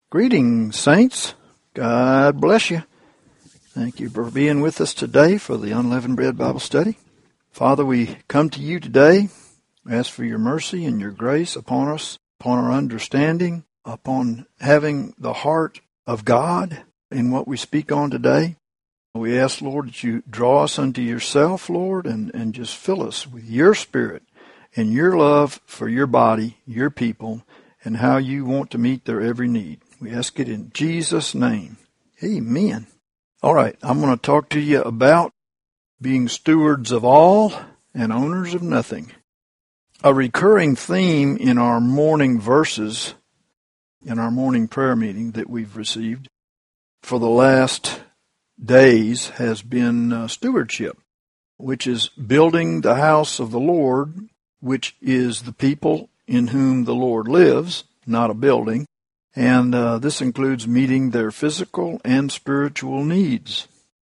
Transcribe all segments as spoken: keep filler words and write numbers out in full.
Greetings, saints. God bless you. Thank you for being with us today for the Unleavened Bread Bible Study. Father, we come to you today, ask for your mercy and your grace upon us, upon our understanding, upon having the heart of God in what we speak on today. We ask, Lord, that you draw us unto yourself, Lord, and, and just fill us with your spirit and your love for your body, your people, and how you want to meet their every need. We ask it in Jesus' name. Amen. All right, I'm going to talk to you about being stewards of all and owners of nothing. A recurring theme in our morning verses, in our morning prayer meeting that we've received for the last days has been uh, stewardship, which is building the house of the Lord, which is the people in whom the Lord lives, not a building. And uh, this includes meeting their physical and spiritual needs.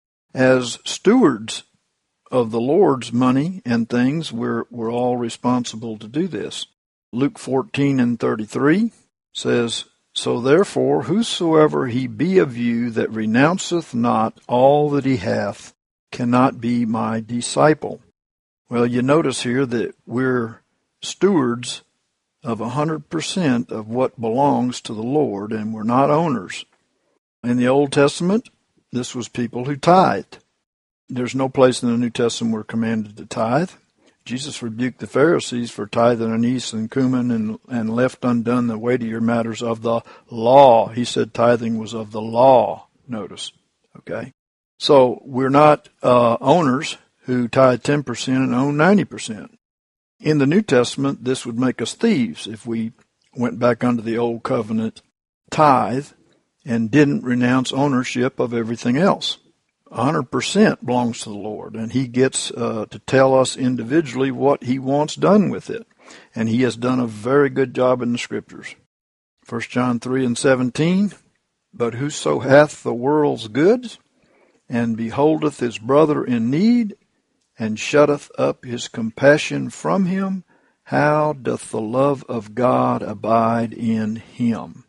As stewards of the Lord's money and things, we're, we're all responsible to do this. Luke fourteen and thirty-three says, "So therefore, whosoever he be of you that renounceth not all that he hath cannot be my disciple." Well, you notice here that we're stewards of one hundred percent of what belongs to the Lord, and we're not owners. In the Old Testament, this was people who tithed. There's no place in the New Testament we're commanded to tithe. Jesus rebuked the Pharisees for tithing anise and cumin and, and left undone the weightier matters of the law. He said tithing was of the law, notice. Okay? So we're not uh, owners who tithe ten percent and own ninety percent. In the New Testament, this would make us thieves if we went back under the old covenant tithe and didn't renounce ownership of everything else. one hundred percent belongs to the Lord, and he gets uh, to tell us individually what he wants done with it. And he has done a very good job in the Scriptures. First John three and seventeen, "But whoso hath the world's goods, and beholdeth his brother in need, and shutteth up his compassion from him, how doth the love of God abide in him?"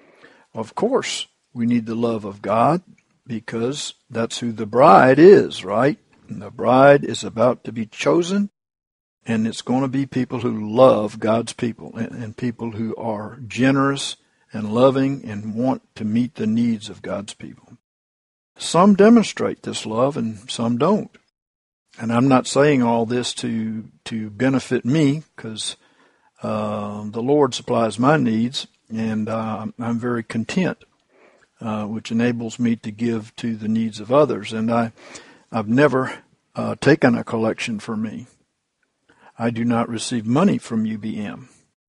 Of course, we need the love of God because that's who the bride is, right? And the bride is about to be chosen, and it's going to be people who love God's people and, and people who are generous and loving and want to meet the needs of God's people. Some demonstrate this love and some don't. And I'm not saying all this to to benefit me, because uh, the Lord supplies my needs, and uh, I'm very content, uh, which enables me to give to the needs of others. And I, I've never uh, taken a collection for me. I do not receive money from U B M.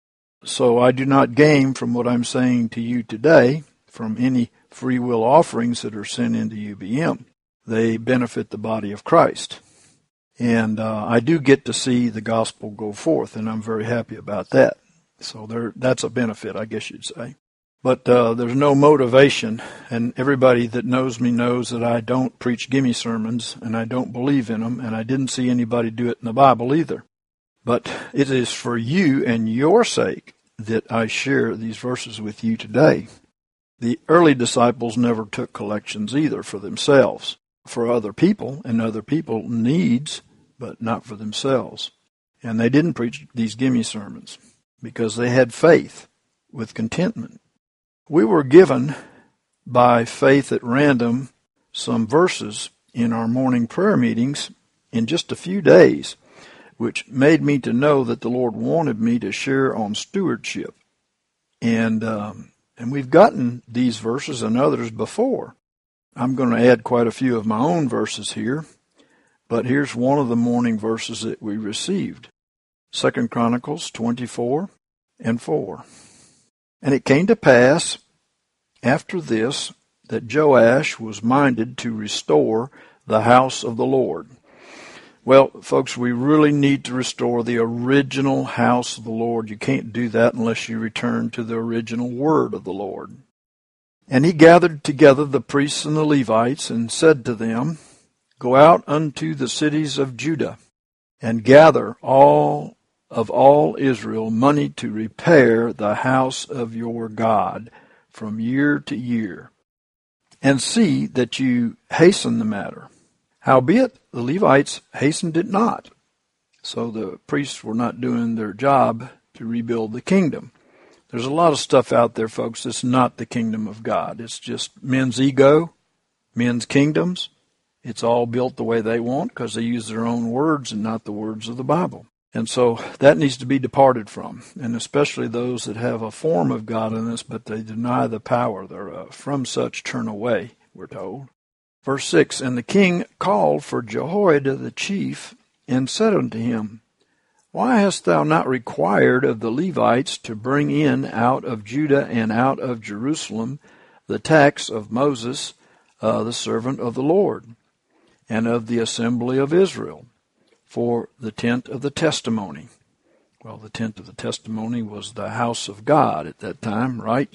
So I do not gain from what I'm saying to you today from any free will offerings that are sent into U B M. They benefit the body of Christ. And uh, I do get to see the gospel go forth, and I'm very happy about that. So there, that's a benefit, I guess you'd say. But uh, there's no motivation, and everybody that knows me knows that I don't preach gimme sermons, and I don't believe in them, and I didn't see anybody do it in the Bible either. But it is for you and your sake that I share these verses with you today. The early disciples never took collections either for themselves, for other people and other people needs, but not for themselves. And they didn't preach these gimme sermons because they had faith with contentment. We were given by faith at random some verses in our morning prayer meetings in just a few days, which made me to know that the Lord wanted me to share on stewardship. And, um, and we've gotten these verses and others before. I'm going to add quite a few of my own verses here, but here's one of the morning verses that we received. Second Chronicles twenty-four and four. "And it came to pass after this that Joash was minded to restore the house of the Lord." Well, folks, we really need to restore the original house of the Lord. You can't do that unless you return to the original word of the Lord. "And he gathered together the priests and the Levites, and said to them, Go out unto the cities of Judah, and gather all of all Israel money to repair the house of your God, from year to year, and see that you hasten the matter. Howbeit, the Levites hastened it not. So the priests were not doing their job to rebuild the kingdom. There's a lot of stuff out there, folks, that's not the kingdom of God. It's just men's ego, men's kingdoms. It's all built the way they want because they use their own words and not the words of the Bible. And so that needs to be departed from, and especially those that have a form of godliness, but they deny the power thereof. From such turn away, we're told. Verse six, and the king called for Jehoiada the chief, and said unto him, Why hast thou not required of the Levites to bring in out of Judah and out of Jerusalem the tax of Moses, uh, the servant of the Lord, and of the assembly of Israel, for the tent of the testimony? Well, the tent of the testimony was the house of God at that time, right?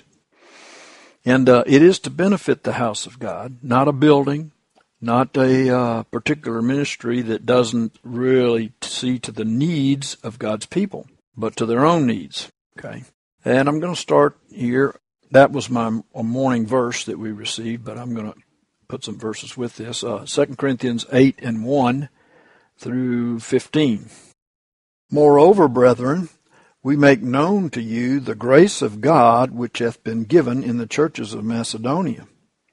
And uh, it is to benefit the house of God, not a building, not a uh, particular ministry that doesn't really see to the needs of God's people, but to their own needs. Okay, and I'm going to start here. That was my morning verse that we received, but I'm going to put some verses with this. Uh, Second Corinthians eight and one through fifteen. Moreover, brethren, we make known to you the grace of God which hath been given in the churches of Macedonia,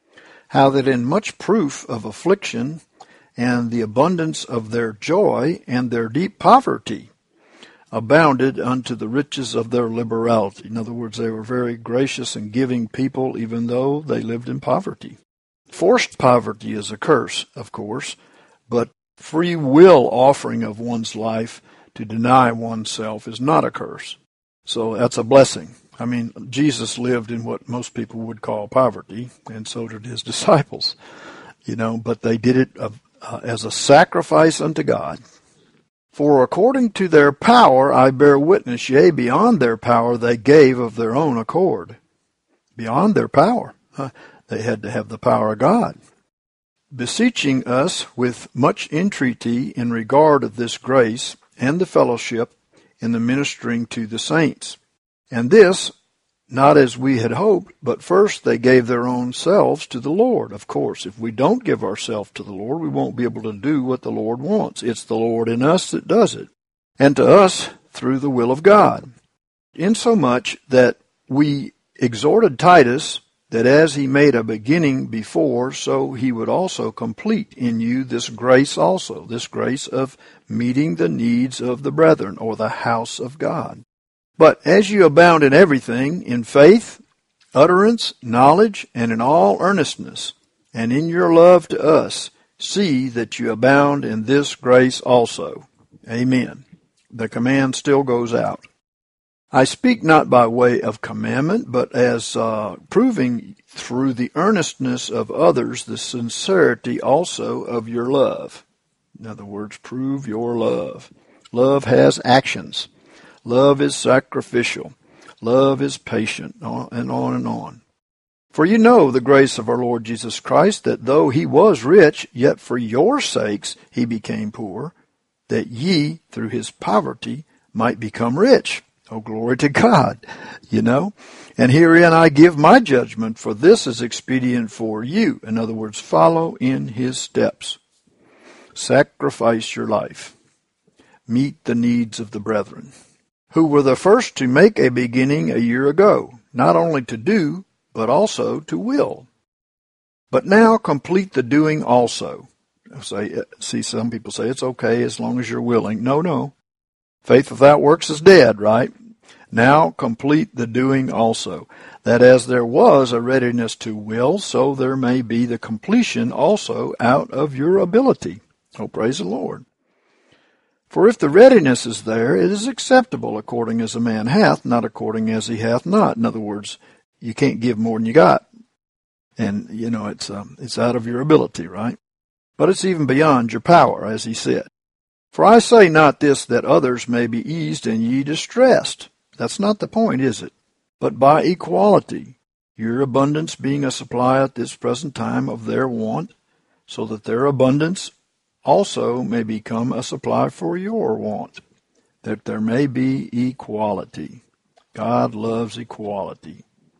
how that in much proof of affliction and the abundance of their joy and their deep poverty abounded unto the riches of their liberality. In other words, they were very gracious and giving people, even though they lived in poverty. Forced poverty is a curse, of course, but free will offering of one's life to deny oneself is not a curse. So that's a blessing. I mean, Jesus lived in what most people would call poverty, and so did his disciples, you know, but they did it uh, uh, as a sacrifice unto God. For according to their power I bear witness, yea, beyond their power they gave of their own accord. Beyond their power. Huh? They had to have the power of God. Beseeching us with much entreaty in regard of this grace and the fellowship in the ministering to the saints. And this, not as we had hoped, but first they gave their own selves to the Lord. Of course, if we don't give ourselves to the Lord, we won't be able to do what the Lord wants. It's the Lord in us that does it, and to us through the will of God. Insomuch that we exhorted Titus that as he made a beginning before, so he would also complete in you this grace also, this grace of meeting the needs of the brethren, or the house of God. But as you abound in everything, in faith, utterance, knowledge, and in all earnestness, and in your love to us, see that you abound in this grace also. Amen. The command still goes out. I speak not by way of commandment, but as uh, proving through the earnestness of others the sincerity also of your love. In other words, prove your love. Love has actions. Love is sacrificial. Love is patient, and on and on. For you know the grace of our Lord Jesus Christ, that though he was rich, yet for your sakes he became poor, that ye, through his poverty, might become rich. Oh, glory to God, you know. And herein I give my judgment, for this is expedient for you. In other words, follow in his steps. Sacrifice your life. Meet the needs of the brethren, who were the first to make a beginning a year ago, not only to do, but also to will. But now complete the doing also. Say, see, some people say it's okay as long as you're willing. No, no. Faith without works is dead, right? Now complete the doing also, that as there was a readiness to will, so there may be the completion also out of your ability. Oh, praise the Lord. For if the readiness is there, it is acceptable according as a man hath, not according as he hath not. In other words, you can't give more than you got. And, you know, it's um, it's out of your ability, right? But it's even beyond your power, as he said. For I say not this that others may be eased and ye distressed. That's not the point, is it? But by equality, your abundance being a supply at this present time of their want, so that their abundance also may become a supply for your want, that there may be equality. God loves equality.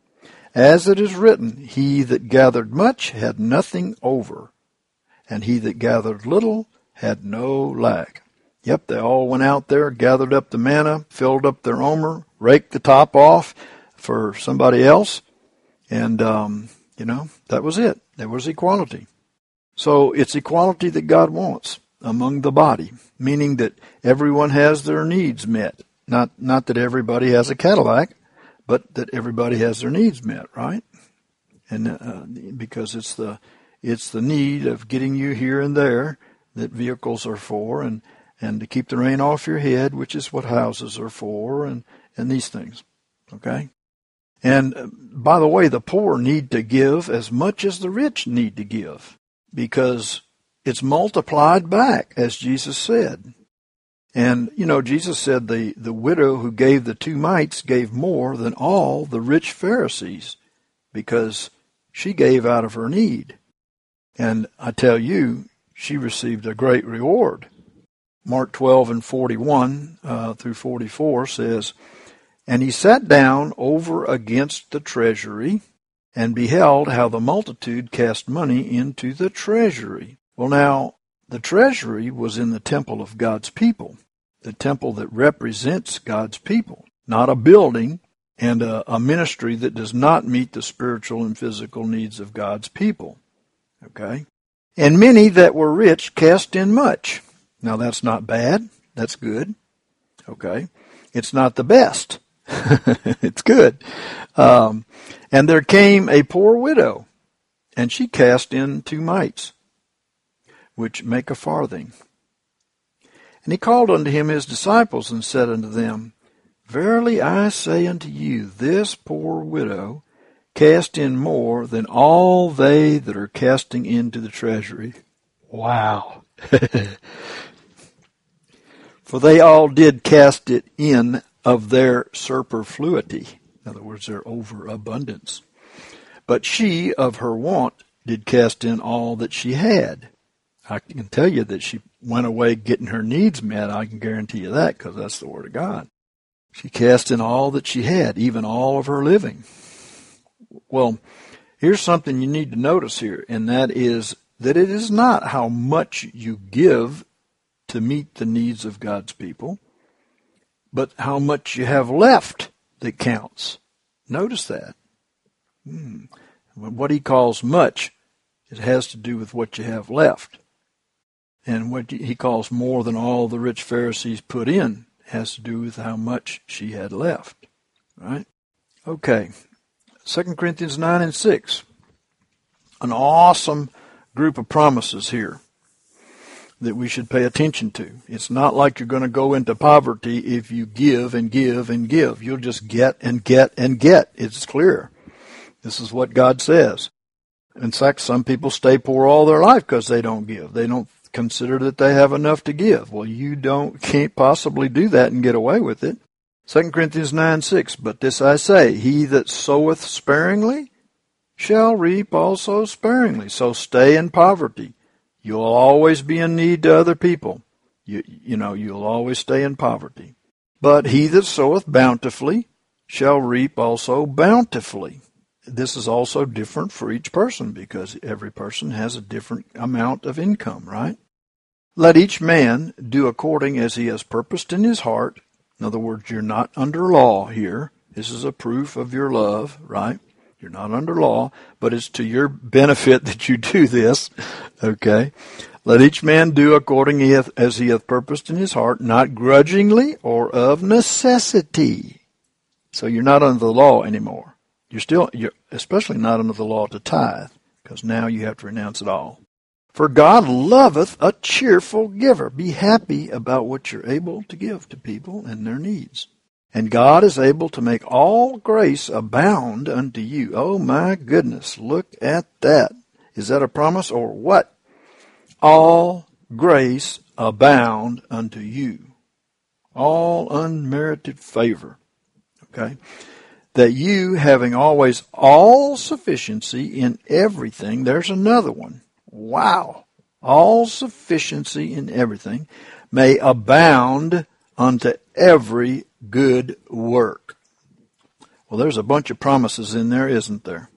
As it is written, he that gathered much had nothing over, and he that gathered little had no lack. Yep, they all went out there, gathered up the manna, filled up their omer, raked the top off for somebody else, and, um, you know, that was it. There was equality. So it's equality that God wants among the body, meaning that everyone has their needs met. Not, not that everybody has a Cadillac, but that everybody has their needs met, right? And uh, because it's the it's the need of getting you here and there that vehicles are for, and, and to keep the rain off your head, which is what houses are for, and, and these things, okay? And uh, by the way, the poor need to give as much as the rich need to give, because it's multiplied back, as Jesus said. And, you know, Jesus said the, the widow who gave the two mites gave more than all the rich Pharisees, because she gave out of her need. And I tell you, she received a great reward. Mark twelve and forty-one uh, through forty-four says, And he sat down over against the treasury, and beheld how the multitude cast money into the treasury. Well, now, the treasury was in the temple of God's people, the temple that represents God's people, not a building and a, a ministry that does not meet the spiritual and physical needs of God's people. Okay? And many that were rich cast in much. Now, that's not bad. That's good. Okay? It's not the best. It's good. Um, and there came a poor widow, and she cast in two mites, which make a farthing. And he called unto him his disciples, and said unto them, Verily I say unto you, this poor widow cast in more than all they that are casting into the treasury. Wow. For they all did cast it in of their superfluity. In other words, their overabundance. But she of her want did cast in all that she had. I can tell you that she went away getting her needs met. I can guarantee you that, because that's the Word of God. She cast in all that she had, even all of her living. Well, here's something you need to notice here, and that is that it is not how much you give to meet the needs of God's people, but how much you have left that counts. Notice that. Hmm. What he calls much, it has to do with what you have left. And what he calls more than all the rich Pharisees put in has to do with how much she had left. Right? Okay. Second Corinthians nine and six. An awesome group of promises here that we should pay attention to. It's not like you're going to go into poverty if you give and give and give. You'll just get and get and get. It's clear. This is what God says. In fact, some people stay poor all their life because they don't give. They don't consider that they have enough to give. Well, you don't can't possibly do that and get away with it. Second Corinthians nine six, But this I say, he that soweth sparingly shall reap also sparingly. So stay in poverty. You'll always be in need to other people. You, you know, you'll always stay in poverty. But he that soweth bountifully shall reap also bountifully. This is also different for each person, because every person has a different amount of income, right? Let each man do according as he has purposed in his heart. In other words, you're not under law here. This is a proof of your love, right? You're not under law, but it's to your benefit that you do this, okay? Let each man do according as he hath purposed in his heart, not grudgingly or of necessity. So you're not under the law anymore. You're still, you're especially not under the law to tithe, because now you have to renounce it all. For God loveth a cheerful giver. Be happy about what you're able to give to people and their needs. And God is able to make all grace abound unto you. Oh my goodness, look at that. Is that a promise or what? All grace abound unto you. All unmerited favor. Okay? That you, having always all sufficiency in everything, there's another one. Wow. All sufficiency in everything may abound unto every good work. Well, there's a bunch of promises in there, isn't there?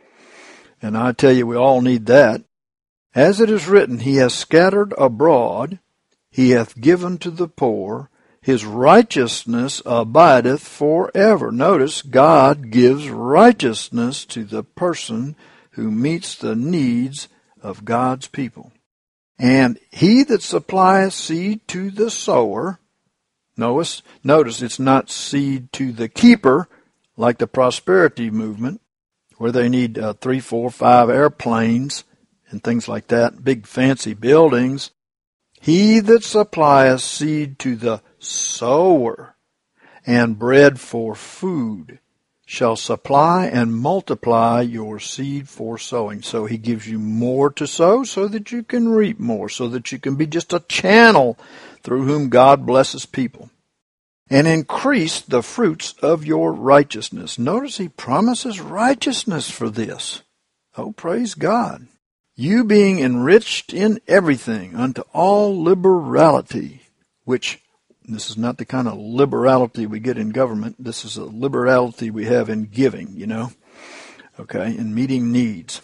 And I tell you, we all need that. As it is written, he has scattered abroad, he hath given to the poor, his righteousness abideth forever. Notice, God gives righteousness to the person who meets the needs of God's people. And he that supplieth seed to the sower, notice, notice it's not seed to the keeper, like the prosperity movement, where they need uh, three, four, five airplanes and things like that, big fancy buildings. He that supplieth seed to the sower and bread for food shall supply and multiply your seed for sowing. So he gives you more to sow so that you can reap more, so that you can be just a channel through whom God blesses people. And increase the fruits of your righteousness. Notice he promises righteousness for this. Oh, praise God. You being enriched in everything unto all liberality, which this is not the kind of liberality we get in government. This is a liberality we have in giving, you know, okay, in meeting needs,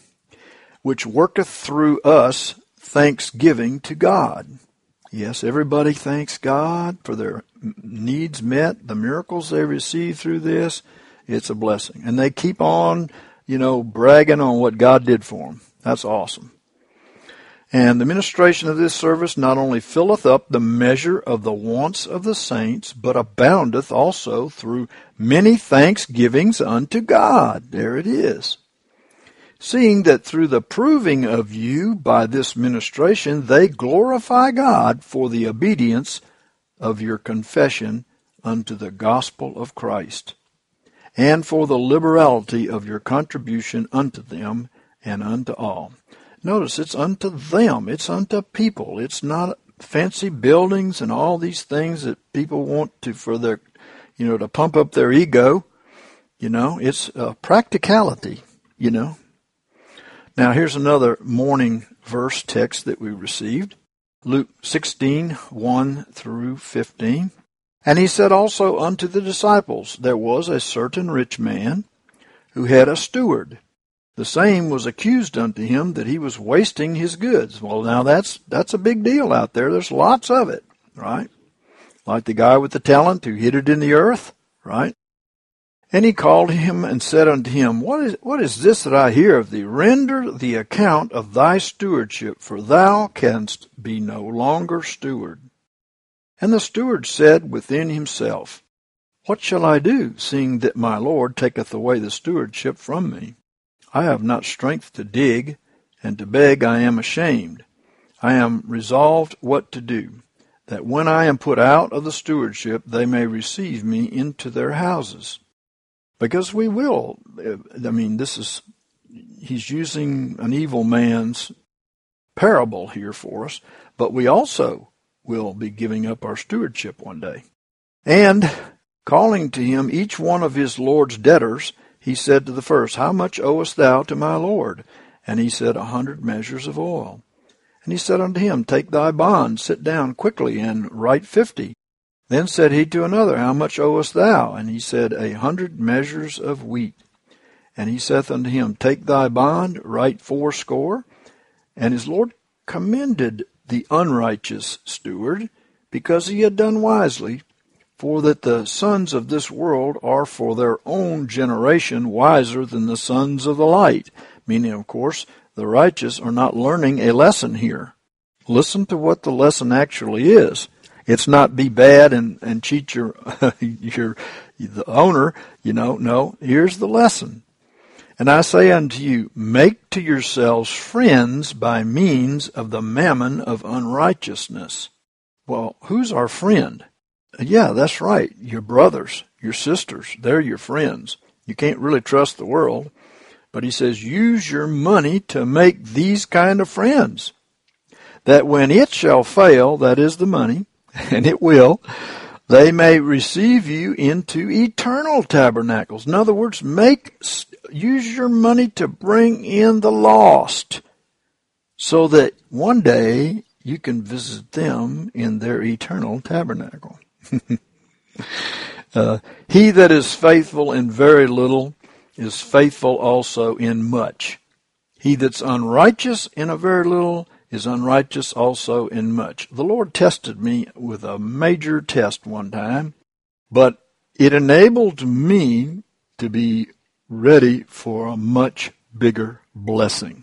which worketh through us thanksgiving to God. Yes, everybody thanks God for their needs met, the miracles they receive through this. It's a blessing. And they keep on, you know, bragging on what God did for them. That's awesome. And the ministration of this service not only filleth up the measure of the wants of the saints, but aboundeth also through many thanksgivings unto God. There it is. Seeing that through the proving of you by this ministration, they glorify God for the obedience of your confession unto the gospel of Christ, and for the liberality of your contribution unto them and unto all. Notice, it's unto them. It's unto people. It's not fancy buildings and all these things that people want to, for their, you know, to pump up their ego. You know, it's a practicality, you know. Now, here's another morning verse text that we received. Luke sixteen, one through fifteen. And he said also unto the disciples, there was a certain rich man who had a steward. The same was accused unto him that he was wasting his goods. Well, now that's that's a big deal out there. There's lots of it, right? Like the guy with the talent who hid it in the earth, right? And he called him and said unto him, What is what is this that I hear of thee? Render the account of thy stewardship, for thou canst be no longer steward. And the steward said within himself, What shall I do, seeing that my Lord taketh away the stewardship from me? I have not strength to dig, and to beg I am ashamed. I am resolved what to do, that when I am put out of the stewardship, they may receive me into their houses. Because we will. I mean, this is, he's using an evil man's parable here for us, but we also will be giving up our stewardship one day. And calling to him each one of his Lord's debtors, he said to the first, How much owest thou to my Lord? And he said, A hundred measures of oil. And he said unto him, Take thy bond, sit down quickly, and write fifty. Then said he to another, How much owest thou? And he said, A hundred measures of wheat. And he saith unto him, Take thy bond, write fourscore. And his Lord commended the unrighteous steward, because he had done wisely, for that the sons of this world are for their own generation wiser than the sons of the light. Meaning, of course, the righteous are not learning a lesson here. Listen to what the lesson actually is. It's not be bad and, and cheat your, your, the owner, you know. No, here's the lesson. And I say unto you, make to yourselves friends by means of the mammon of unrighteousness. Well, who's our friend? Yeah, that's right. Your brothers, your sisters, they're your friends. You can't really trust the world. But he says, use your money to make these kind of friends, that when it shall fail, that is the money, and it will, they may receive you into eternal tabernacles. In other words, make use your money to bring in the lost, so that one day you can visit them in their eternal tabernacle. Uh, he that is faithful in very little is faithful also in much. He that's unrighteous in a very little is unrighteous also in much. The Lord tested me with a major test one time, but it enabled me to be ready for a much bigger blessing.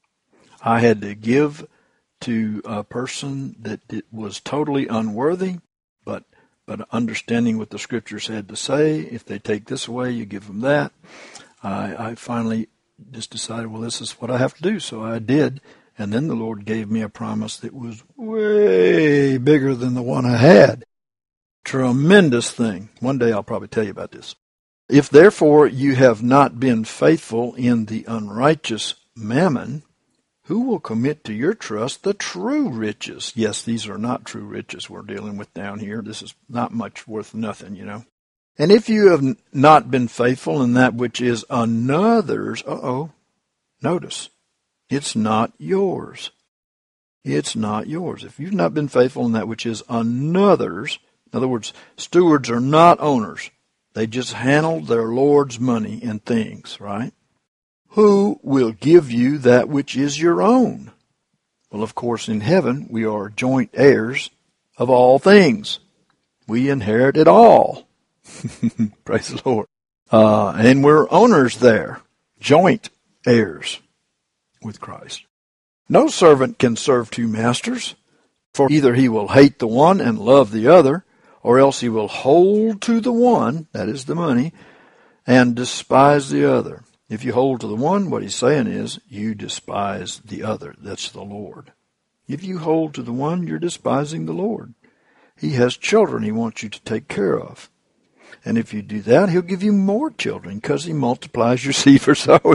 I had to give to a person that it was totally unworthy, but but understanding what the Scriptures had to say. If they take this away, you give them that. I, I finally just decided, well, this is what I have to do, so I did. And then the Lord gave me a promise that was way bigger than the one I had. Tremendous thing. One day I'll probably tell you about this. If therefore you have not been faithful in the unrighteous mammon, who will commit to your trust the true riches? Yes, these are not true riches we're dealing with down here. This is not much worth nothing, you know. And if you have not been faithful in that which is another's, uh-oh, notice, it's not yours. It's not yours. If you've not been faithful in that which is another's, in other words, stewards are not owners. They just handle their Lord's money and things, right? Who will give you that which is your own? Well, of course, in heaven, we are joint heirs of all things. We inherit it all. Praise the Lord. Uh, and we're owners there, joint heirs with Christ. No servant can serve two masters, for either he will hate the one and love the other, or else he will hold to the one, that is the money, and despise the other. If you hold to the one, what he's saying is, you despise the other. That's the Lord. If you hold to the one, you're despising the Lord. He has children he wants you to take care of. And if you do that, he'll give you more children because he multiplies your seed for sowing.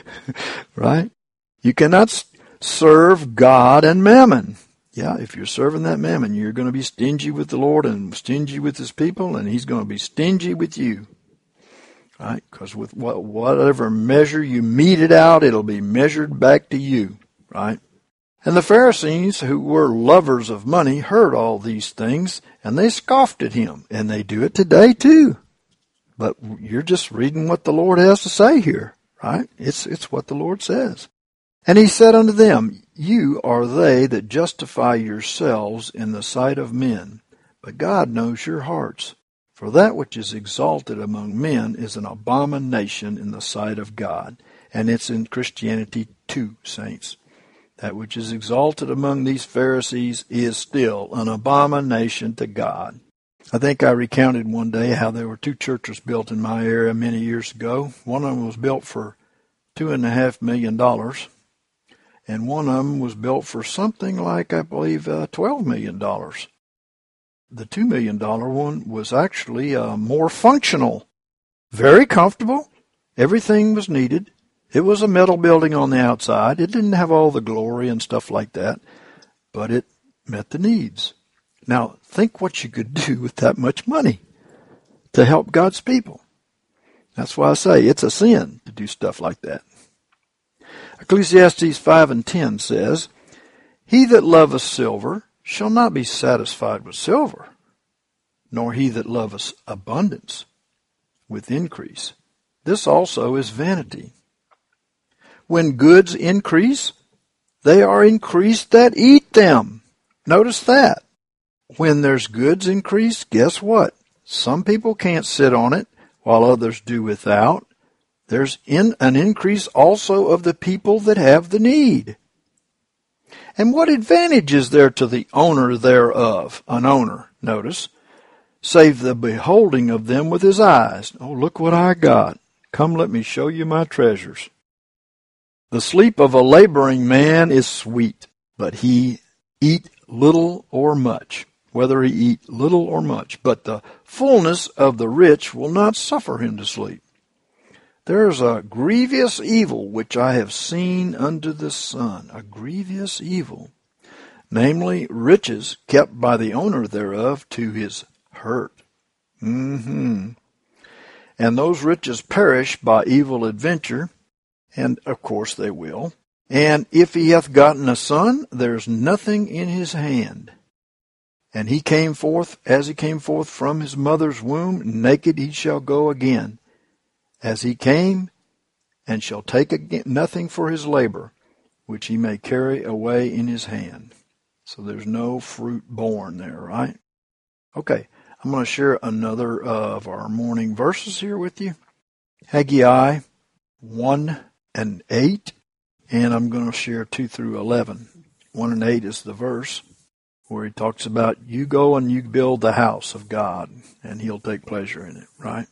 Right? You cannot serve God and mammon. Yeah, if you're serving that mammon, you're going to be stingy with the Lord and stingy with his people, and he's going to be stingy with you. Right? Because with whatever measure you mete it out, it'll be measured back to you. Right? And the Pharisees, who were lovers of money, heard all these things, and they scoffed at him. And they do it today, too. But you're just reading what the Lord has to say here. Right? It's, it's what the Lord says. And he said unto them, you are they that justify yourselves in the sight of men, but God knows your hearts. For that which is exalted among men is an abomination in the sight of God. And it's in Christianity too, saints. That which is exalted among these Pharisees is still an abomination to God. I think I recounted one day how there were two churches built in my area many years ago. One of them was built for two and a half million dollars. And one of them was built for something like, I believe, uh, twelve million dollars. The two million dollars one was actually uh, more functional, very comfortable. Everything was needed. It was a metal building on the outside. It didn't have all the glory and stuff like that, but it met the needs. Now, think what you could do with that much money to help God's people. That's why I say it's a sin to do stuff like that. Ecclesiastes five and ten says, he that loveth silver shall not be satisfied with silver, nor he that loveth abundance with increase. This also is vanity. When goods increase, they are increased that eat them. Notice that. When there's goods increase, guess what? Some people can't sit on it, while others do without. There's in an increase also of the people that have the need. And what advantage is there to the owner thereof, an owner, notice, save the beholding of them with his eyes? Oh, look what I got. Come, let me show you my treasures. The sleep of a laboring man is sweet, but he eat little or much, whether he eat little or much. But the fullness of the rich will not suffer him to sleep. There is a grievous evil which I have seen under the sun, a grievous evil, namely riches kept by the owner thereof to his hurt. Mm-hmm. And those riches perish by evil adventure, and of course they will. And if he hath gotten a son, there is nothing in his hand. And he came forth, as he came forth from his mother's womb, naked he shall go again, as he came, and shall take again nothing for his labor, which he may carry away in his hand. So there's no fruit born there, right? Okay, I'm going to share another of our morning verses here with you. Haggai one and eight, and I'm going to share two through eleven. one and eight is the verse where he talks about you go and you build the house of God, and he'll take pleasure in it, right?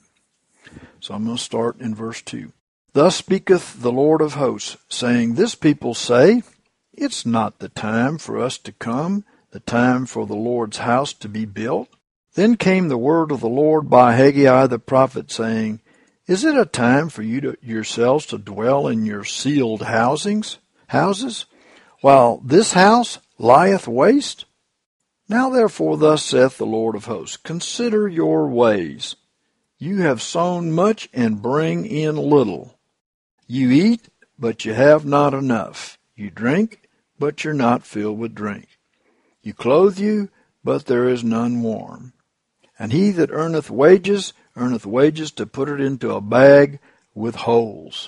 So I'm going to start in verse two. Thus speaketh the Lord of hosts, saying, This people say, It's not the time for us to come, the time for the Lord's house to be built. Then came the word of the Lord by Haggai the prophet, saying, Is it a time for you to, yourselves to dwell in your sealed housings, houses, while this house lieth waste? Now therefore thus saith the Lord of hosts, Consider your ways. You have sown much and bring in little. You eat, but you have not enough. You drink, but you're not filled with drink. You clothe you, but there is none warm. And he that earneth wages, earneth wages to put it into a bag with holes.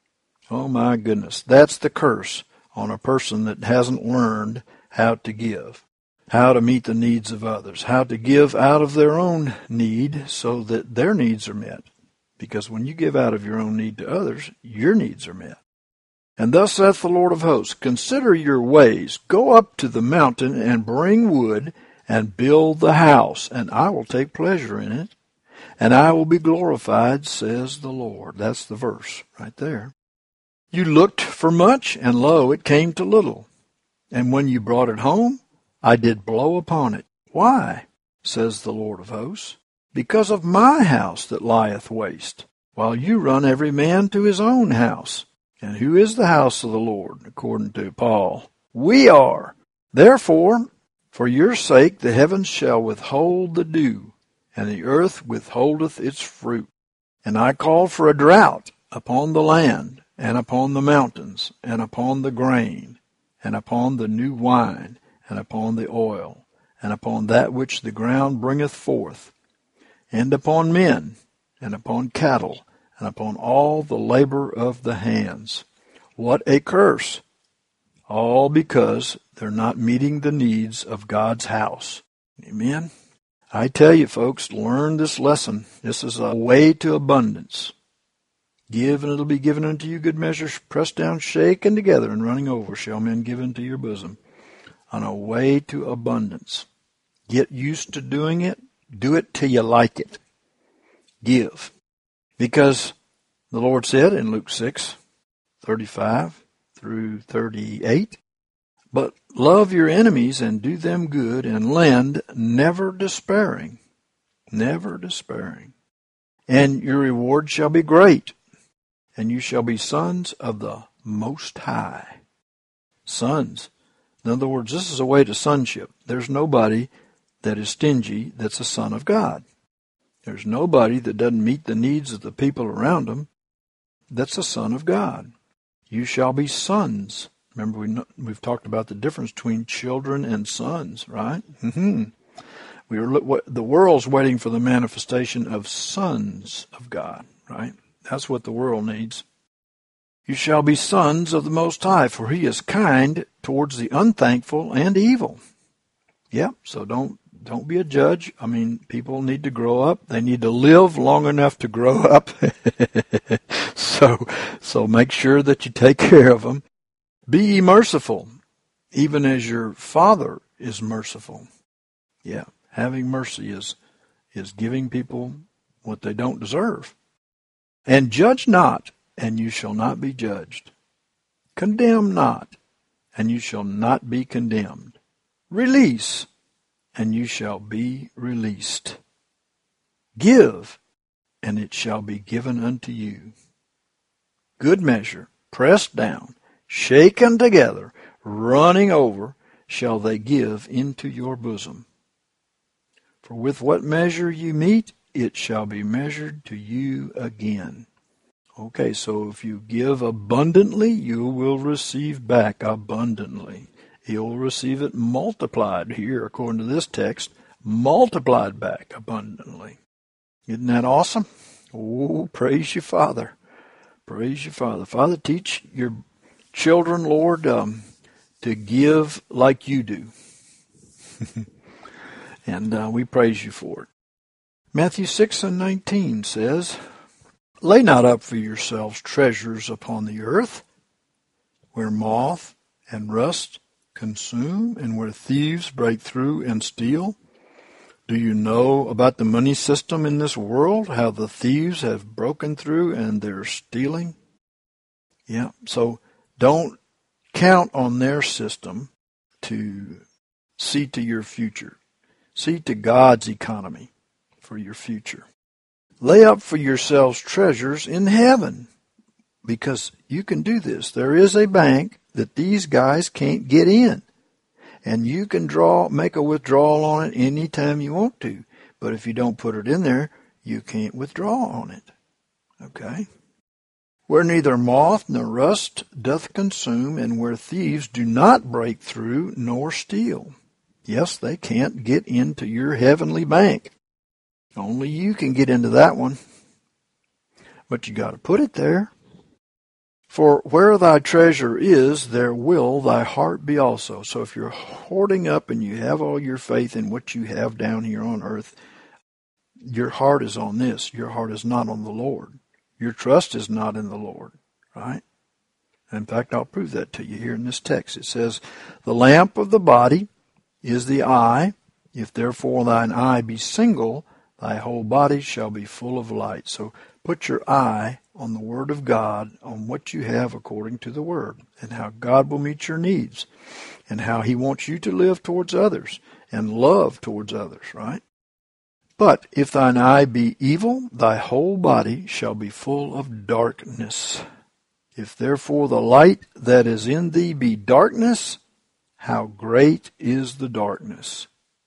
Oh my goodness, that's the curse on a person that hasn't learned how to give, how to meet the needs of others, how to give out of their own need so that their needs are met. Because when you give out of your own need to others, your needs are met. And thus saith the Lord of hosts, Consider your ways, go up to the mountain and bring wood and build the house, and I will take pleasure in it, and I will be glorified, says the Lord. That's the verse right there. You looked for much, and lo, it came to little. And when you brought it home, I did blow upon it. Why, says the Lord of hosts? Because of my house that lieth waste, while you run every man to his own house. And who is the house of the Lord, according to Paul? We are. Therefore, for your sake the heavens shall withhold the dew, and the earth withholdeth its fruit. And I call for a drought upon the land, and upon the mountains, and upon the grain, and upon the new wine, and upon the oil, and upon that which the ground bringeth forth, and upon men, and upon cattle, and upon all the labor of the hands. What a curse! All because they're not meeting the needs of God's house. Amen? I tell you, folks, learn this lesson. This is a way to abundance. Give, and it'll be given unto you, good measure, pressed down, shaken together, and running over, shall men give into your bosom. On a way to abundance. Get used to doing it. Do it till you like it. Give. Because the Lord said in Luke six, thirty-five through thirty-eight, But love your enemies and do them good and lend, never despairing. Never despairing. And your reward shall be great, and you shall be sons of the Most High. Sons. In other words, this is a way to sonship. There's nobody that is stingy that's a son of God. There's nobody that doesn't meet the needs of the people around them that's a son of God. You shall be sons. Remember, we know, we've talked about the difference between children and sons, right? Mm-hmm. We are, the world's waiting for the manifestation of sons of God, right? That's what the world needs. You shall be sons of the Most High, for he is kind towards the unthankful and evil. Yep, so don't don't be a judge. I mean, people need to grow up. They need to live long enough to grow up. so, so make sure that you take care of them. Be ye merciful, even as your Father is merciful. Yeah, having mercy is is giving people what they don't deserve. And judge not, and you shall not be judged. Condemn not, and you shall not be condemned. Release, and you shall be released. Give, and it shall be given unto you. Good measure, pressed down, shaken together, running over, shall they give into your bosom. For with what measure you meet, it shall be measured to you again. Okay, so if you give abundantly, you will receive back abundantly. he'll receive it multiplied here, according to this text, multiplied back abundantly. Isn't that awesome? Oh, praise you, Father. Praise you, Father. Father, teach your children, Lord, um, to give like you do. And uh, we praise you for it. Matthew six and nineteen says, "Lay not up for yourselves treasures upon the earth, where moth and rust consume, and where thieves break through and steal." Do you know about the money system in this world, how the thieves have broken through and they're stealing? Yeah, so don't count on their system to see to your future. See to God's economy for your future. Lay up for yourselves treasures in heaven, because you can do this. There is a bank that these guys can't get in, and you can draw, make a withdrawal on it any time you want to. But if you don't put it in there, you can't withdraw on it. Okay? Where neither moth nor rust doth consume, and where thieves do not break through nor steal. Yes, they can't get into your heavenly bank. Only you can get into that one. But you got to put it there. For where thy treasure is, there will thy heart be also. So if you're hoarding up and you have all your faith in what you have down here on earth, your heart is on this. Your heart is not on the Lord. Your trust is not in the Lord, right? In fact, I'll prove that to you here in this text. It says, "The lamp of the body is the eye. If therefore thine eye be single, thy whole body shall be full of light." So put your eye on the Word of God, on what you have according to the Word, and how God will meet your needs, and how He wants you to live towards others, and love towards others, right? "But if thine eye be evil, thy whole body shall be full of darkness. If therefore the light that is in thee be darkness, how great is the darkness!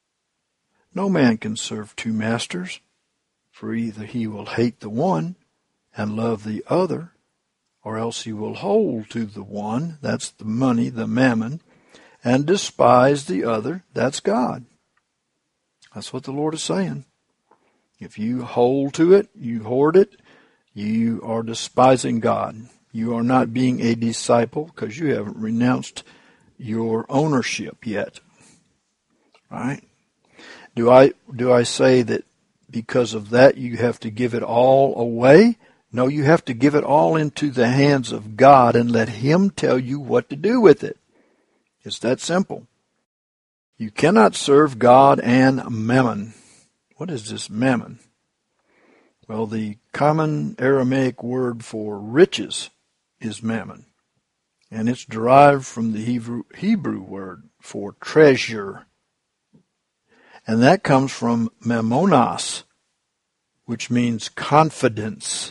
No man can serve two masters, for either he will hate the one and love the other, or else he will hold to the one," that's the money, the mammon, "and despise the other," that's God. That's what the Lord is saying. If you hold to it, you hoard it, you are despising God. You are not being a disciple because you haven't renounced your ownership yet. Right? Do I do I say that because of that you have to give it all away? No, you have to give it all into the hands of God and let Him tell you what to do with it. It's that simple. You cannot serve God and mammon. What is this mammon? Well, the common Aramaic word for riches is mammon, and it's derived from the Hebrew, Hebrew word for treasure. And that comes from mammonos, which means confidence,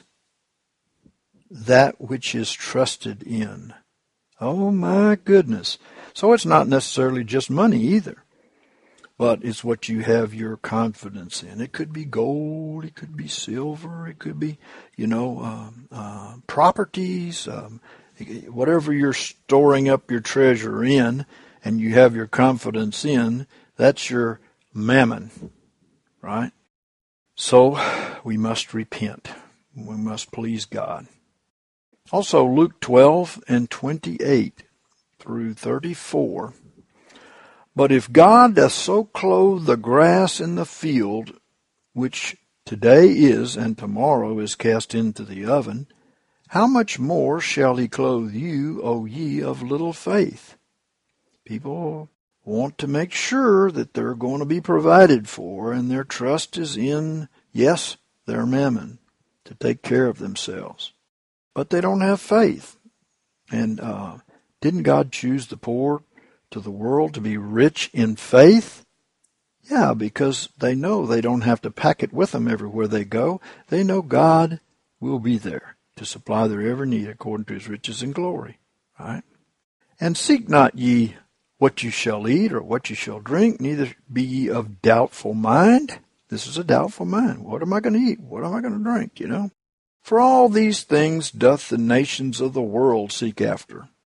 that which is trusted in. Oh my goodness. So it's not necessarily just money either, but it's what you have your confidence in. It could be gold, it could be silver, it could be, you know, um, uh, properties, um, whatever you're storing up your treasure in and you have your confidence in, that's your mammon, right? So we must repent. We must please God. Also, Luke twelve and twenty-eight through thirty-four. "But if God doth so clothe the grass in the field, which today is and tomorrow is cast into the oven, how much more shall He clothe you, O ye of little faith?" People want to make sure that they're going to be provided for, and their trust is in, yes, their mammon, to take care of themselves. But they don't have faith. And uh, didn't God choose the poor to the world to be rich in faith? Yeah, because they know they don't have to pack it with them everywhere they go. They know God will be there to supply their every need according to His riches and glory. Right? "And seek not ye what you shall eat or what you shall drink, neither be ye of doubtful mind." This is a doubtful mind. What am I going to eat? What am I going to drink? You know? "For all these things doth the nations of the world seek after.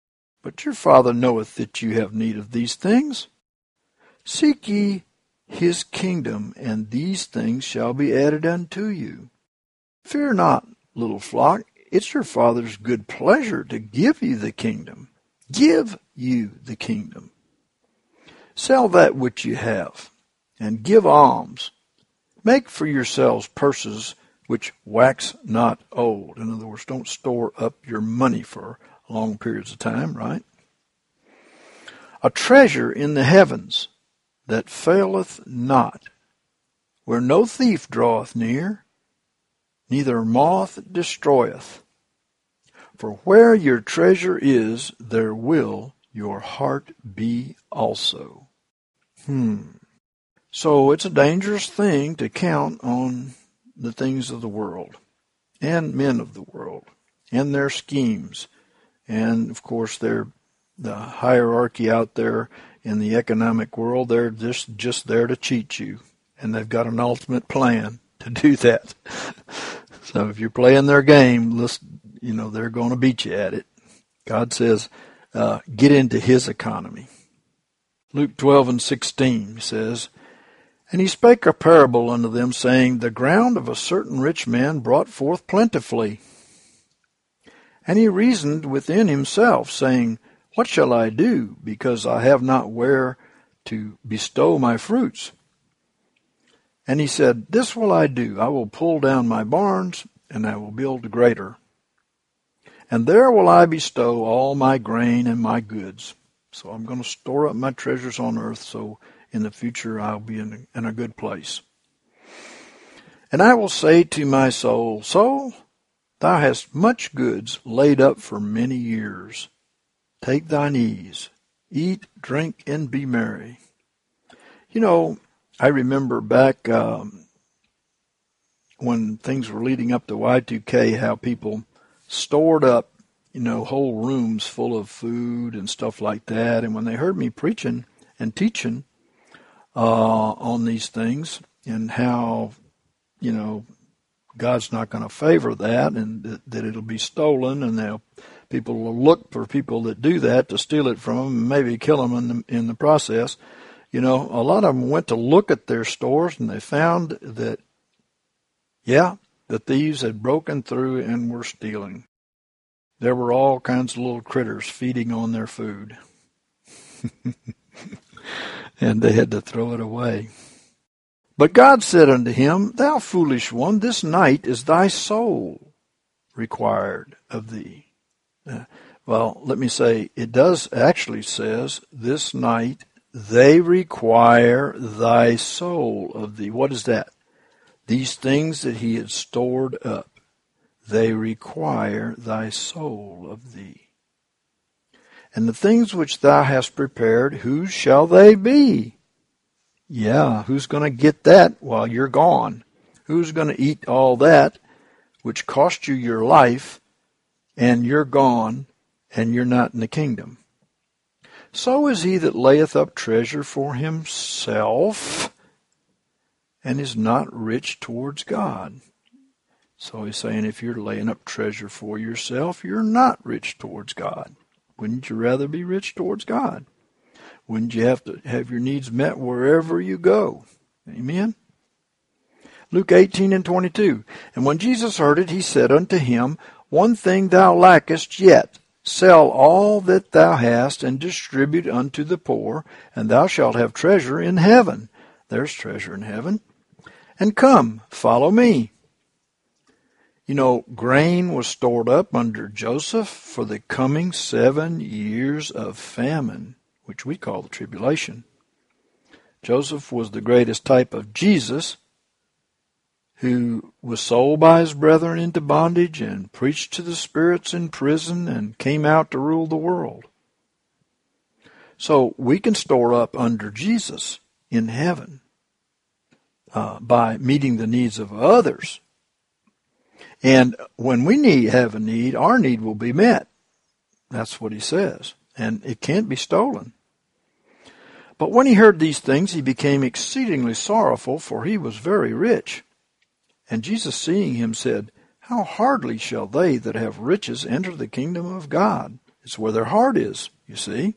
but your Father knoweth that you have need of these things. Seek ye his kingdom, and these things shall be added unto you. Fear not, little flock, it's your Father's good pleasure to give you the kingdom. Give you the kingdom. Sell that which you have, and give alms. Make for yourselves purses which wax not old. In other words, don't store up your money for long periods of time, right? A treasure in the heavens that faileth not, where no thief draweth near, neither moth destroyeth. For where your treasure is, there will your heart be also. Hmm. So it's a dangerous thing to count on the things of the world and men of the world and their schemes. And, of course, they're the hierarchy out there in the economic world. They're just, just there to cheat you. And they've got an ultimate plan to do that. So if you're playing their game, listen, you know, they're going to beat you at it. God says, uh, get into his economy. Luke twelve and sixteen says, And he spake a parable unto them, saying, The ground of a certain rich man brought forth plentifully. And he reasoned within himself, saying, What shall I do, because I have not where to bestow my fruits? And he said, This will I do. I will pull down my barns, and I will build greater. And there will I bestow all my grain and my goods. So I'm going to store up my treasures on earth, so in the future I'll be in a, in a good place. And I will say to my soul, Soul, thou hast much goods laid up for many years. Take thine ease, eat, drink, and be merry. You know, I remember back um, when things were leading up to Y two K, how people stored up, you know, whole rooms full of food and stuff like that. And when they heard me preaching and teaching uh, on these things and how, you know, God's not going to favor that and that, that it'll be stolen, and they'll, people will look for people that do that to steal it from them and maybe kill them in the, in the process. You know, a lot of them went to look at their stores and they found that, yeah, the thieves had broken through and were stealing. There were all kinds of little critters feeding on their food. And they had to throw it away. But God said unto him, Thou foolish one, this night is thy soul required of thee. Uh, well, let me say, it does actually says, This night they require thy soul of thee. What is that? These things that he had stored up, they require thy soul of thee. And the things which thou hast prepared, whose shall they be? Yeah, who's going to get that while you're gone? Who's going to eat all that which cost you your life and you're gone and you're not in the kingdom? So is he that layeth up treasure for himself and is not rich towards God. So he's saying if you're laying up treasure for yourself, you're not rich towards God. Wouldn't you rather be rich towards God? Wouldn't you have to have your needs met wherever you go? Amen? Luke eighteen and twenty-two. And when Jesus heard it, he said unto him, One thing thou lackest yet. Sell all that thou hast and distribute unto the poor, and thou shalt have treasure in heaven. There's treasure in heaven. And come, follow me. You know, grain was stored up under Joseph for the coming seven years of famine, which we call the tribulation. Joseph was the greatest type of Jesus, who was sold by his brethren into bondage and preached to the spirits in prison and came out to rule the world. So we can store up under Jesus in heaven uh, by meeting the needs of others. And when we need have a need, our need will be met. That's what he says. And it can't be stolen. But when he heard these things, he became exceedingly sorrowful, for he was very rich. And Jesus, seeing him, said, How hardly shall they that have riches enter the kingdom of God? It's where their heart is, you see.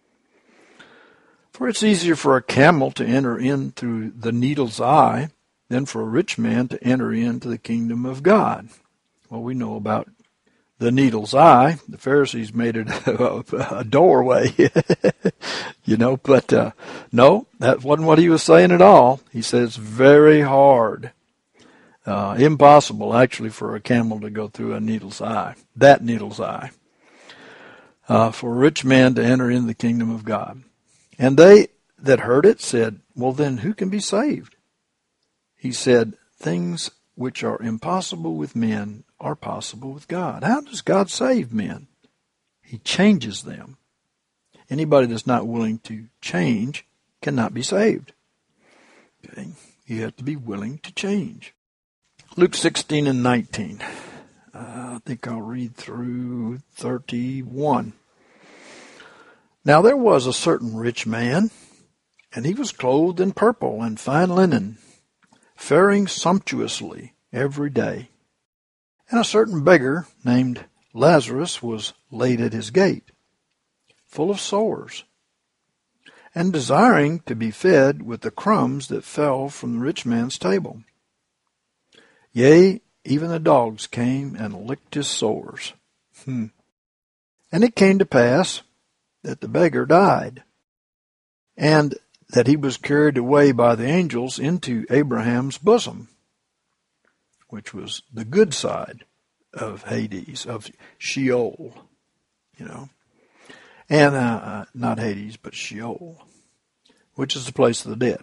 For it's easier for a camel to enter in through the needle's eye than for a rich man to enter into the kingdom of God. Well, we know about the needle's eye. The Pharisees made it a, a doorway, you know, but uh, no, that wasn't what he was saying at all. He said it's very hard, uh, impossible actually for a camel to go through a needle's eye, that needle's eye, uh, for a rich man to enter in the kingdom of God. And they that heard it said, well, then who can be saved? He said, things which are impossible with men are possible with God. How does God save men? He changes them. Anybody that's not willing to change cannot be saved. Okay? You have to be willing to change. Luke sixteen and nineteen. Uh, I think I'll read through thirty-one. Now there was a certain rich man, and he was clothed in purple and fine linen, faring sumptuously every day. And a certain beggar named Lazarus was laid at his gate, full of sores, and desiring to be fed with the crumbs that fell from the rich man's table. Yea, even the dogs came and licked his sores. Hmm. And it came to pass that the beggar died, and that he was carried away by the angels into Abraham's bosom, which was the good side of Hades, of Sheol, you know. And uh, not Hades, but Sheol, which is the place of the dead.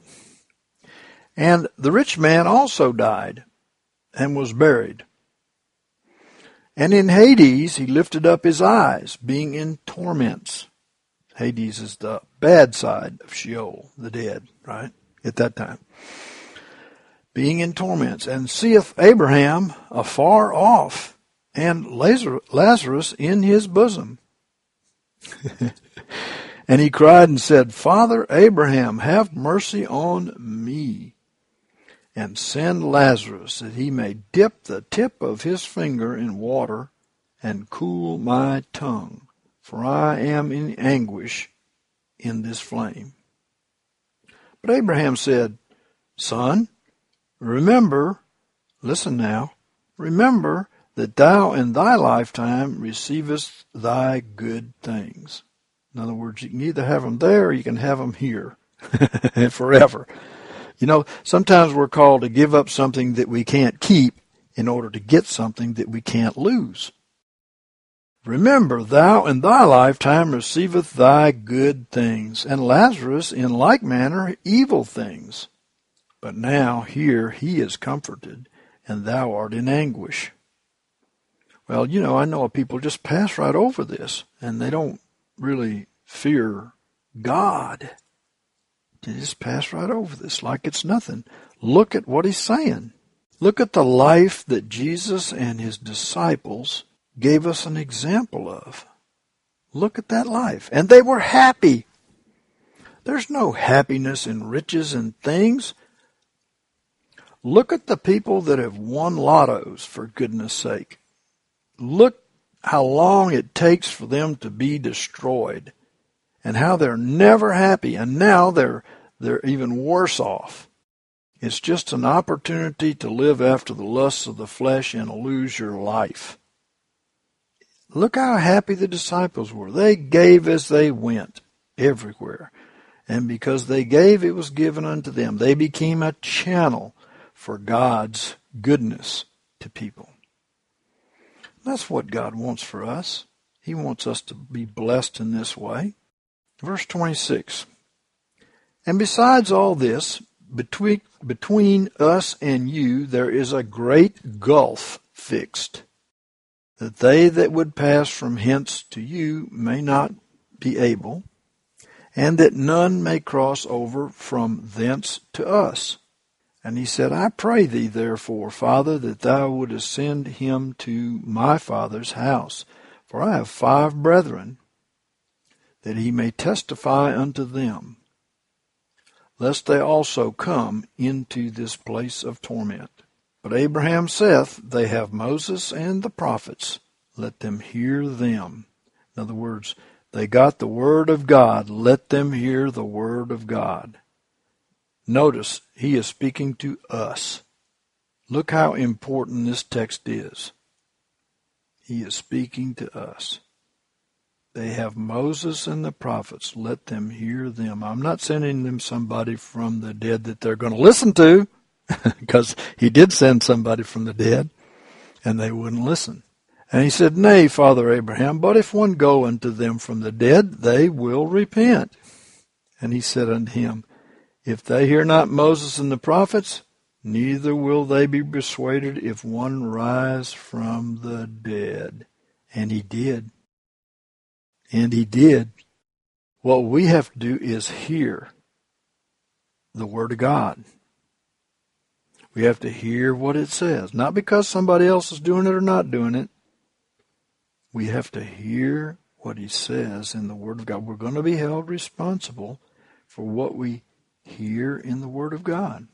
And the rich man also died and was buried. And in Hades he lifted up his eyes, being in torments. Hades is the bad side of Sheol, the dead, right, at that time. Being in torments, and seeth Abraham afar off, and Lazarus in his bosom. And he cried and said, Father Abraham, have mercy on me, and send Lazarus, that he may dip the tip of his finger in water, and cool my tongue, for I am in anguish in this flame. But Abraham said, Son, remember, listen now, remember that thou in thy lifetime receivest thy good things. In other words, you can either have them there or you can have them here forever. You know, sometimes we're called to give up something that we can't keep in order to get something that we can't lose. Remember, thou in thy lifetime receivest thy good things, and Lazarus in like manner evil things. But now here he is comforted, and thou art in anguish. Well, you know, I know of people just pass right over this, and they don't really fear God. They just pass right over this like it's nothing. Look at what he's saying. Look at the life that Jesus and his disciples gave us an example of. Look at that life. And they were happy. There's no happiness in riches and things. Look at the people that have won lottos, for goodness sake. Look how long it takes for them to be destroyed, and how they're never happy, and now they're they're even worse off. It's just an opportunity to live after the lusts of the flesh and lose your life. Look how happy the disciples were. They gave as they went everywhere. And because they gave, it was given unto them. They became a channel for God's goodness to people. That's what God wants for us. He wants us to be blessed in this way. Verse twenty-six. And besides all this, between, between us and you there is a great gulf fixed, that they that would pass from hence to you may not be able, and that none may cross over from thence to us. And he said, I pray thee, therefore, Father, that thou wouldest send him to my father's house, for I have five brethren, that he may testify unto them, lest they also come into this place of torment. But Abraham saith, They have Moses and the prophets, let them hear them. In other words, they got the Word of God. Let them hear the Word of God. Notice, he is speaking to us. Look how important this text is. He is speaking to us. They have Moses and the prophets. Let them hear them. I'm not sending them somebody from the dead that they're going to listen to, because he did send somebody from the dead, and they wouldn't listen. And he said, Nay, Father Abraham, but if one go unto them from the dead, they will repent. And he said unto him, If they hear not Moses and the prophets, neither will they be persuaded if one rise from the dead. And he did. And he did. What we have to do is hear the Word of God. We have to hear what it says. Not because somebody else is doing it or not doing it. We have to hear what he says in the Word of God. We're going to be held responsible for what we hear in the Word of God.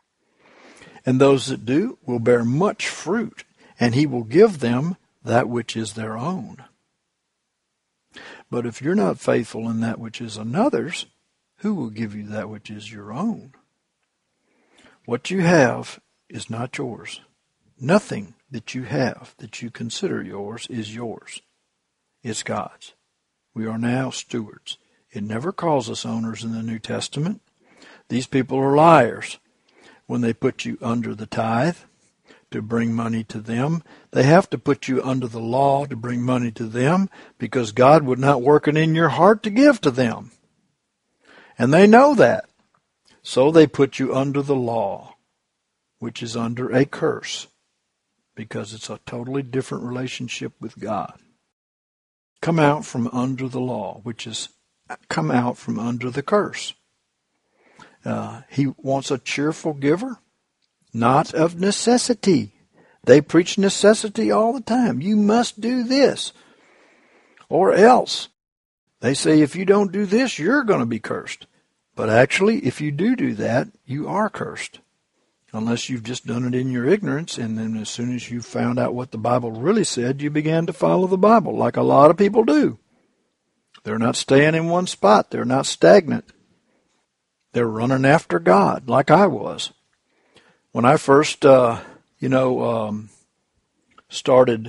And those that do will bear much fruit, and he will give them that which is their own. But if you're not faithful in that which is another's, who will give you that which is your own? What you have is not yours. Nothing that you have that you consider yours is yours. It's God's. We are now stewards. It never calls us owners in the New Testament. These people are liars. When they put you under the tithe to bring money to them, they have to put you under the law to bring money to them, because God would not work it in your heart to give to them. And they know that. So they put you under the law, which is under a curse, because it's a totally different relationship with God. Come out from under the law, which is come out from under the curse. Uh, he wants a cheerful giver, not of necessity. They preach necessity all the time. You must do this, or else. They say if you don't do this, you're going to be cursed. But actually, if you do do that, you are cursed. Unless you've just done it in your ignorance, and then as soon as you found out what the Bible really said, you began to follow the Bible, like a lot of people do. They're not staying in one spot. They're not stagnant. They're running after God, like I was. When I first, uh, you know, um, started,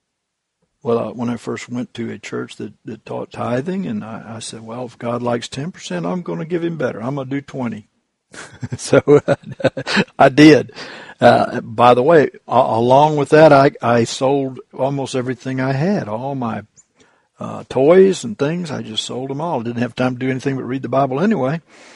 well, uh, when I first went to a church that, that taught tithing, and I, I said, well, if God likes ten percent, I'm going to give him better. I'm going to do twenty. So I did. Uh, by the way, along with that, I, I sold almost everything I had, all my uh, toys and things. I just sold them all. I didn't have time to do anything but read the Bible anyway.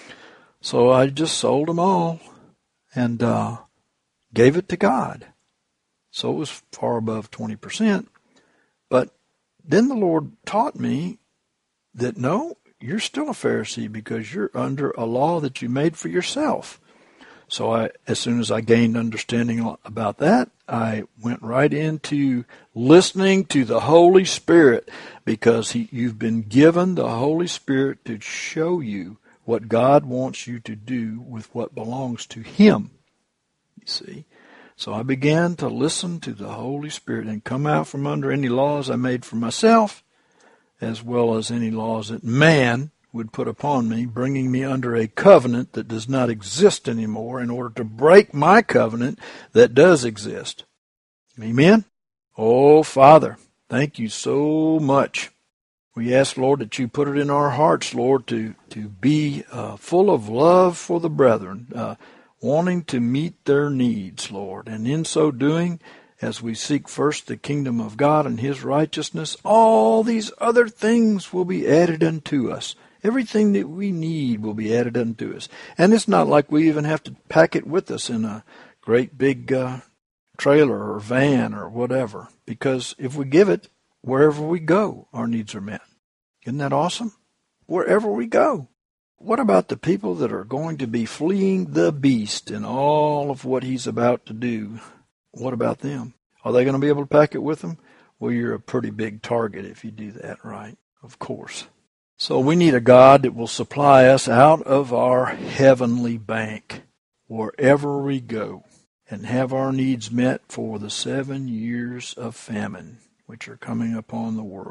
So I just sold them all and uh, gave it to God. So it was far above twenty percent. But then the Lord taught me that no, you're still a Pharisee because you're under a law that you made for yourself. So I, as soon as I gained understanding about that, I went right into listening to the Holy Spirit, because he, you've been given the Holy Spirit to show you what God wants you to do with what belongs to him. You see? So I began to listen to the Holy Spirit and come out from under any laws I made for myself, as well as any laws that man would put upon me, bringing me under a covenant that does not exist anymore in order to break my covenant that does exist. Amen? Oh, Father, thank you so much. We ask, Lord, that you put it in our hearts, Lord, to, to be uh, full of love for the brethren, uh, wanting to meet their needs, Lord. And in so doing, as we seek first the kingdom of God and his righteousness, all these other things will be added unto us. Everything that we need will be added unto us. And it's not like we even have to pack it with us in a great big uh, trailer or van or whatever. Because if we give it, wherever we go, our needs are met. Isn't that awesome? Wherever we go. What about the people that are going to be fleeing the beast and all of what he's about to do? What about them? Are they going to be able to pack it with them? Well, you're a pretty big target if you do that, right? Of course. So we need a God that will supply us out of our heavenly bank wherever we go and have our needs met for the seven years of famine which are coming upon the world.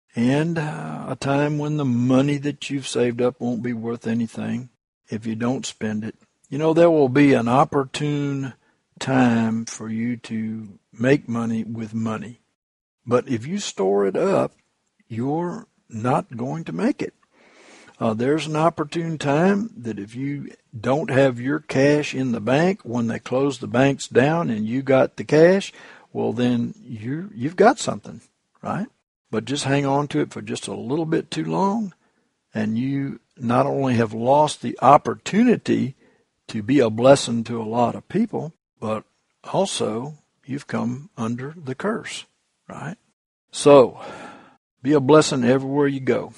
and uh, a time when the money that you've saved up won't be worth anything if you don't spend it. You know, there will be an opportune time for you to make money with money. But if you store it up, you're not going to make it. Uh, there's an opportune time that if you don't have your cash in the bank when they close the banks down and you got the cash, well, then you you've got something, right? But just hang on to it for just a little bit too long, and you not only have lost the opportunity to be a blessing to a lot of people, but also you've come under the curse, right? So, be a blessing everywhere you go.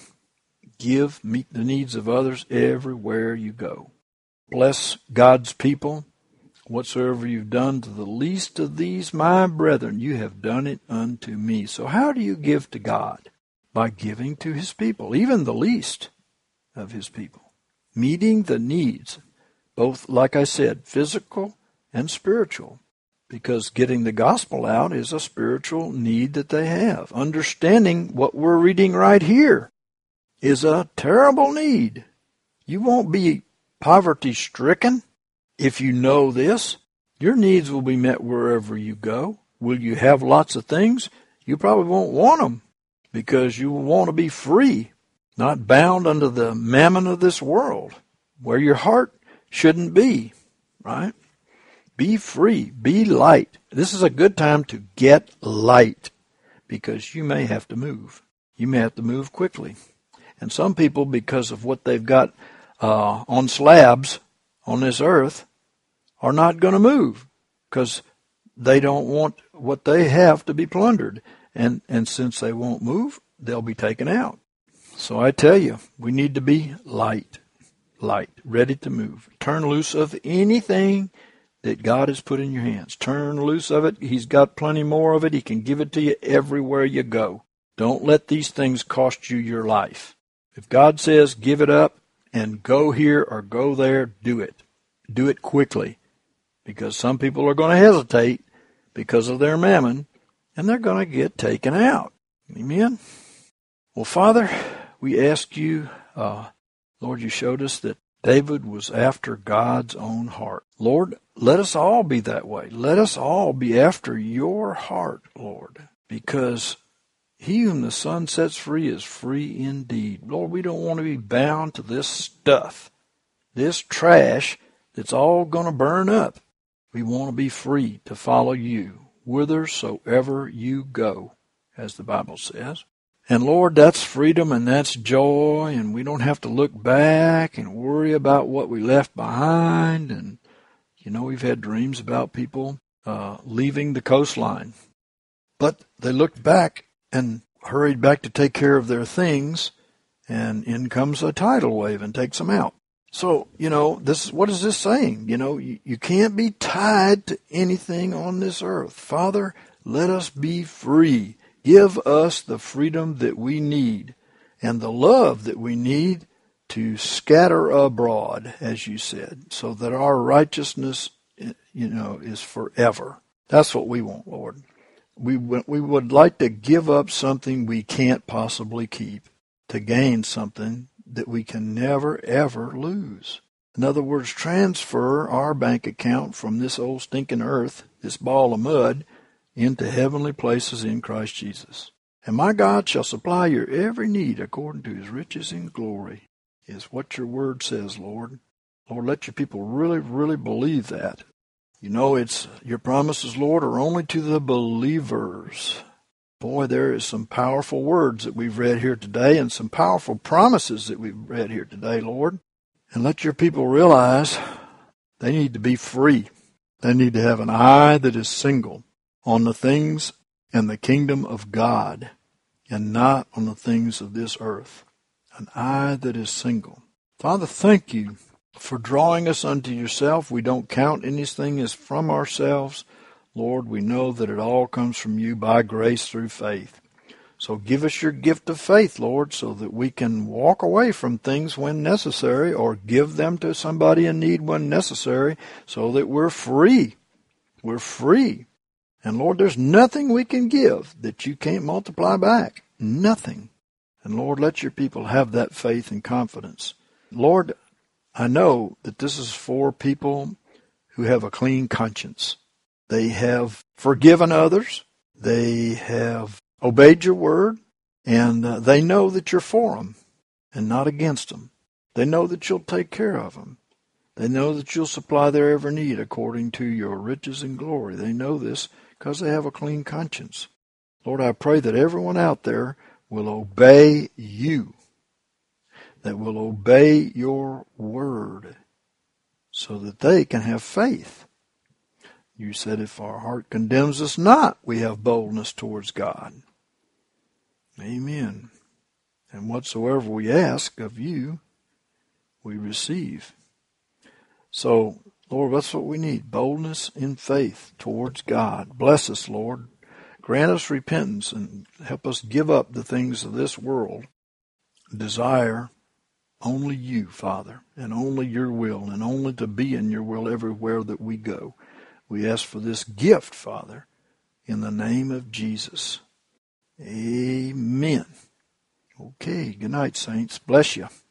Give, meet the needs of others everywhere you go. Bless God's people. Whatsoever you've done to the least of these, my brethren, you have done it unto me. So how do you give to God? By giving to his people, even the least of his people. Meeting the needs, both, like I said, physical and spiritual. Because getting the gospel out is a spiritual need that they have. Understanding what we're reading right here is a terrible need. You won't be poverty-stricken if you know this. Your needs will be met wherever you go. Will you have lots of things? You probably won't want them because you want to be free, not bound under the mammon of this world, where your heart shouldn't be, right? Be free. Be light. This is a good time to get light because you may have to move. You may have to move quickly. And some people, because of what they've got uh, on slabs on this earth, are not going to move because they don't want what they have to be plundered. And, and since they won't move, they'll be taken out. So I tell you, we need to be light, light, ready to move. Turn loose of anything that God has put in your hands. Turn loose of it. He's got plenty more of it. He can give it to you everywhere you go. Don't let these things cost you your life. If God says give it up and go here or go there, do it. Do it quickly. Because some people are going to hesitate because of their mammon, and they're going to get taken out. Amen? Well, Father, we ask you, uh, Lord, you showed us that David was after God's own heart. Lord, let us all be that way. Let us all be after your heart, Lord, because he whom the Son sets free is free indeed. Lord, we don't want to be bound to this stuff, this trash that's all going to burn up. We want to be free to follow you whithersoever you go, as the Bible says. And Lord, that's freedom and that's joy, and we don't have to look back and worry about what we left behind. And, you know, we've had dreams about people uh, leaving the coastline. But they looked back and hurried back to take care of their things, and in comes a tidal wave and takes them out. So, you know, this what is this saying? You know, you, you can't be tied to anything on this earth. Father, let us be free. Give us the freedom that we need and the love that we need to scatter abroad, as you said, so that our righteousness, you know, is forever. That's what we want, Lord. We we would like to give up something we can't possibly keep to gain something that we can never, ever lose. In other words, transfer our bank account from this old stinking earth, this ball of mud, into heavenly places in Christ Jesus. And my God shall supply your every need according to his riches in glory, is what your word says, Lord. Lord, let your people really, really believe that. You know, it's your promises, Lord, are only to the believers. Boy, there is some powerful words that we've read here today and some powerful promises that we've read here today, Lord. And let your people realize they need to be free. They need to have an eye that is single on the things and the kingdom of God and not on the things of this earth. An eye that is single. Father, thank you for drawing us unto yourself. We don't count anything as from ourselves. Lord, we know that it all comes from you by grace through faith. So give us your gift of faith, Lord, so that we can walk away from things when necessary or give them to somebody in need when necessary so that we're free. We're free. And Lord, there's nothing we can give that you can't multiply back. Nothing. And Lord, let your people have that faith and confidence. Lord, I know that this is for people who have a clean conscience. They have forgiven others. They have obeyed your word. And uh, they know that you're for them and not against them. They know that you'll take care of them. They know that you'll supply their every need according to your riches and glory. They know this because they have a clean conscience. Lord, I pray that everyone out there will obey you, that will obey your word, so that they can have faith. You said if our heart condemns us not, we have boldness towards God. Amen. And whatsoever we ask of you, we receive. So, Lord, that's what we need, boldness in faith towards God. Bless us, Lord. Grant us repentance and help us give up the things of this world. Desire only you, Father, and only your will, and only to be in your will everywhere that we go. We ask for this gift, Father, in the name of Jesus. Amen. Okay, good night, saints. Bless you.